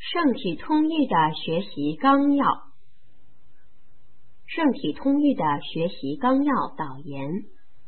圣体通义的学习纲要。圣体通义的学习纲要导言：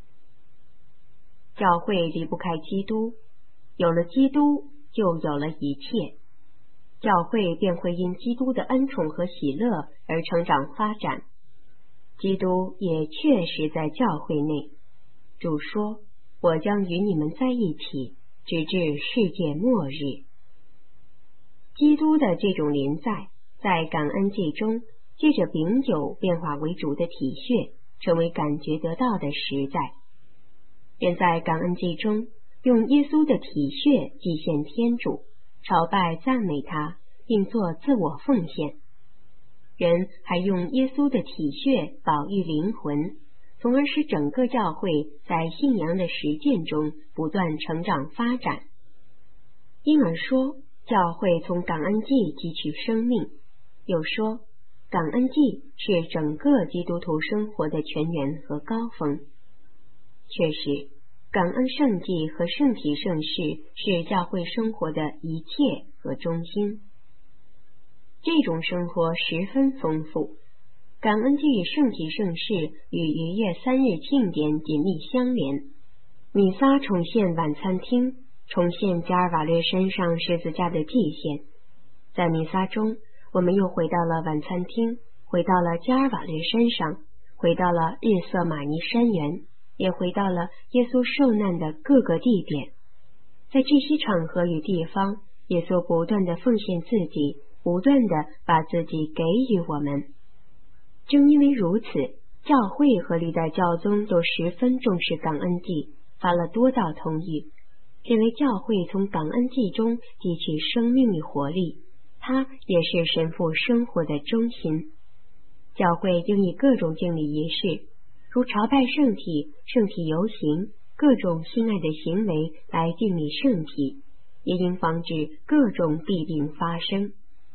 教会离不开基督，有了基督就有了一切，教会便会因基督的恩宠和喜乐而成长发展。基督也确实在教会内，主说：我将与你们在一起，直至世界末日。基督的这种临在，在感恩祭中借着饼酒变化为主的体恤，成为感觉得到的实在。便在感恩祭中用耶稣的体恤祭献天主，朝拜赞美他，并做自我奉献。人还用耶稣的体恤保育灵魂，从而使整个教会在信仰的实践中不断成长发展。因而说，教会从感恩祭汲取生命，又说感恩祭是整个基督徒生活的泉源和高峰。确实，感恩圣祭和圣体圣事是教会生活的一切和中心。这种生活十分丰富，感恩祭与圣体圣事与逾越3日庆典紧密相连。弥撒重现晚餐厅，重现加尔瓦略山上十字架的祭献。在弥撒中，我们又回到了晚餐厅，回到了加尔瓦略山上，回到了日色玛尼山园，也回到了耶稣受难的各个地点。在这些场合与地方，耶稣不断地奉献自己，不断地把自己给予我们。正因为如此，教会和历代教宗都十分重视感恩祭，发了多道通谕，认为教会从感恩祭中汲取生命与活力，它也是神父生活的中心。教会应以各种敬礼仪式，如朝拜圣体、圣体游行，各种心爱的行为来敬礼圣体，也应防止各种弊病发生。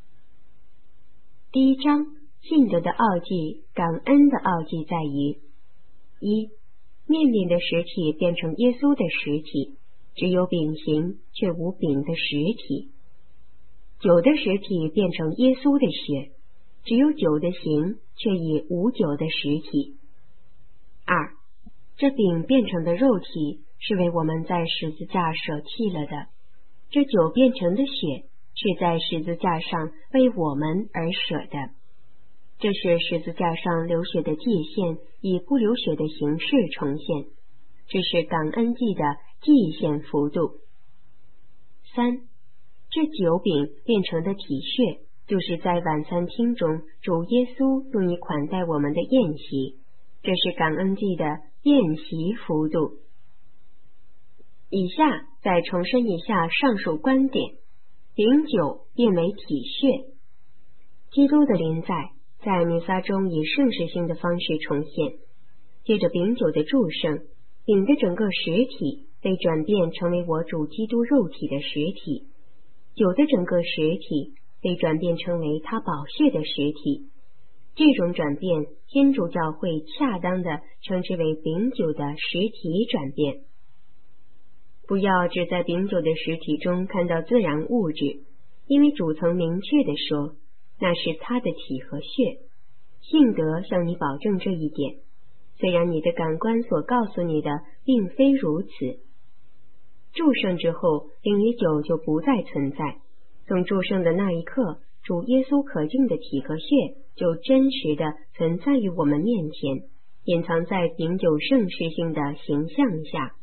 第一章，信德的奥迹，感恩的奥迹在于：一、面饼的实体变成耶稣的实体，只有饼形却无饼的实体；酒的实体变成耶稣的血，只有酒的形却已无酒的实体。二、这饼变成的肉体是为我们在十字架舍弃了的，这酒变成的血是在十字架上为我们而舍的。这是十字架上流血的祭献以不流血的形式重现，这是感恩祭的祭献幅度。三、这酒饼变成的体恤，就是在晚餐厅中主耶稣用以款待我们的宴席，这是感恩祭的宴席幅度。以下再重申一下上述观点：饼酒变为体恤，基督的临在弥撒中以圣事性的方式重现，借着饼酒的祝圣，饼的整个实体被转变成为我主基督肉体的实体，酒的整个实体被转变成为他宝血的实体。这种转变，天主教会恰当地称之为饼酒的实体转变。不要只在饼酒的实体中看到自然物质，因为主曾明确地说，那是他的体和血。信德向你保证这一点，虽然你的感官所告诉你的并非如此。祝圣之后，饼与酒就不再存在，从祝圣的那一刻，主耶稣可敬的体和血就真实地存在于我们面前，隐藏在饼酒圣事性的形象下。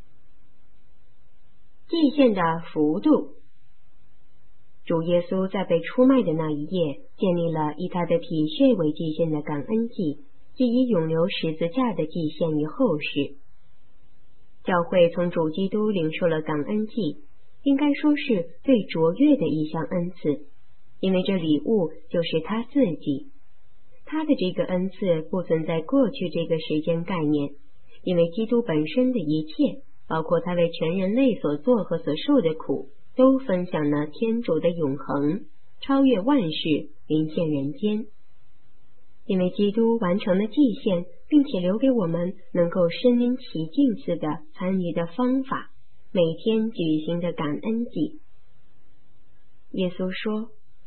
祭献的幅度。主耶稣在被出卖的那一夜，建立了以他的体恤为祭献的感恩祭，即以永留十字架的祭献于后世。教会从主基督领受了感恩祭，应该说是最卓越的一项恩赐，因为这礼物就是他自己。他的这个恩赐不存在过去这个时间概念，因为基督本身的一切，包括他为全人类所做和所受的苦，都分享了天主的永恒，超越万事，临现人间。因为基督完成了祭献，并且留给我们能够身临其境似的参与的方法，每天举行的感恩祭。耶稣说，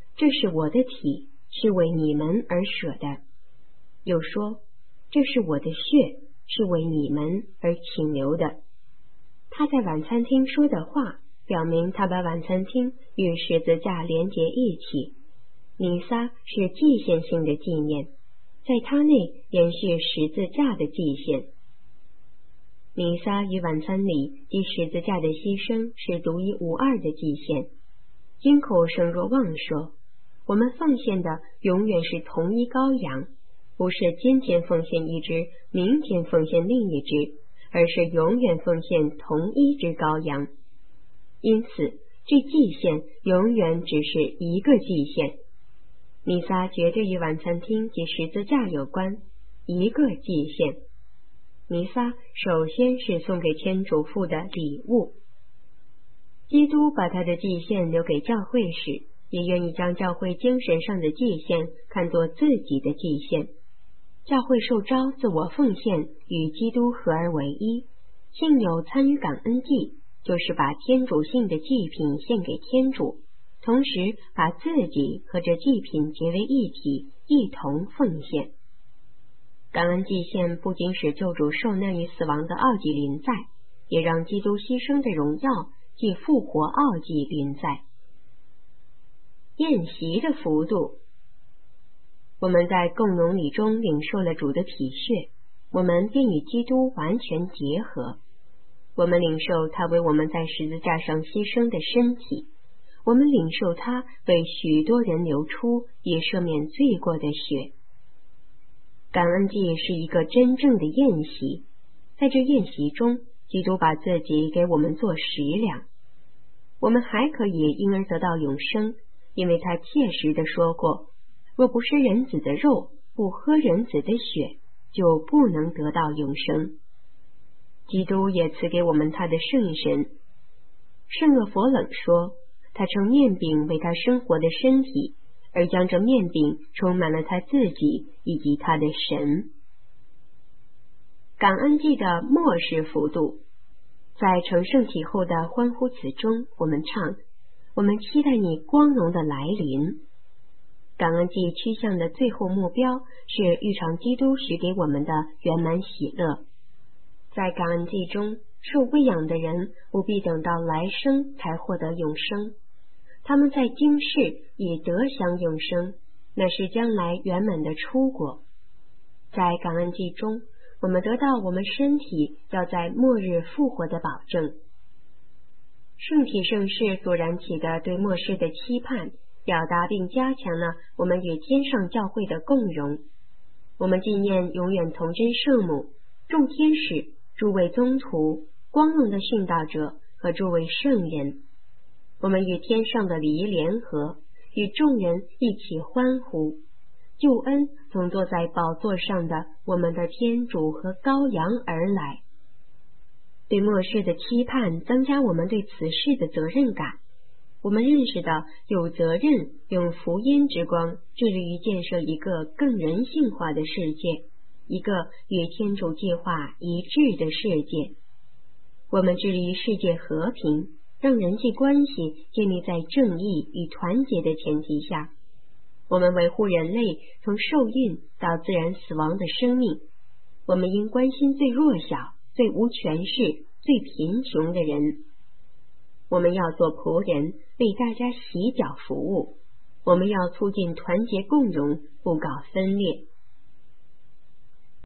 这是我的体，是为你们而舍的。又说，这是我的血，是为你们而请留的。他在晚餐厅说的话，表明他把晚餐厅与十字架连结一起。弥撒是祭献性的纪念，在它内延续十字架的祭献。弥撒与晚餐礼及十字架的牺牲是独一无二的祭献。金口圣若望说，我们奉献的永远是同一羔羊，不是今天奉献一只，明天奉献另一只，而是永远奉献同一只羔羊。因此，这祭献永远只是一个祭献。弥撒绝对与晚餐厅及十字架有关，一个祭献。弥撒首先是送给天主父的礼物。基督把他的祭献留给教会时，也愿意将教会精神上的祭献看作自己的祭献。教会受召自我奉献，与基督合而为一，信友参与感恩祭，就是把天主性的祭品献给天主，同时把自己和这祭品结为一体，一同奉献。感恩祭献不仅使救主受难于死亡的奥迹临在，也让基督牺牲的荣耀即复活奥迹临在。宴席的幅度，我们在共农礼中领受了主的体血，我们便与基督完全结合。我们领受他为我们在十字架上牺牲的身体，我们领受他为许多人流出以赦免罪过的血。感恩祭是一个真正的宴席，在这宴席中，基督把自己给我们做食粮，我们还可以因而得到永生，因为他切实地说过，若不吃人子的肉，不喝人子的血，就不能得到永生。基督也赐给我们他的圣神。圣厄弗冷说，他称面饼为他生活的身体，而将这面饼充满了他自己以及他的神。感恩祭的末世幅度，在成圣体后的欢呼词中，我们唱，我们期待你光荣的来临。感恩祭趋向的最后目标是预尝基督许给我们的圆满喜乐。在感恩祭中，受喂养的人不必等到来生才获得永生，他们在今世已得享永生，那是将来圆满的出果。在感恩祭中，我们得到我们身体要在末日复活的保证。圣体圣事所燃起的对末世的期盼，表达并加强了我们与天上教会的共融。我们纪念永远童真圣母、众天使、诸位宗徒、光荣的殉道者和诸位圣人。我们与天上的礼仪联合，与众人一起欢呼。救恩从坐在宝座上的我们的天主和羔羊而来。对末世的期盼增加我们对此事的责任感。我们认识到有责任用福音之光致力于建设一个更人性化的世界，一个与天主计划一致的世界。我们致力于世界和平，让人际关系建立在正义与团结的前提下。我们维护人类从受孕到自然死亡的生命。我们应关心最弱小、最无权势、最贫穷的人。我们要做仆人，为大家洗脚服务。我们要促进团结共荣，不搞分裂。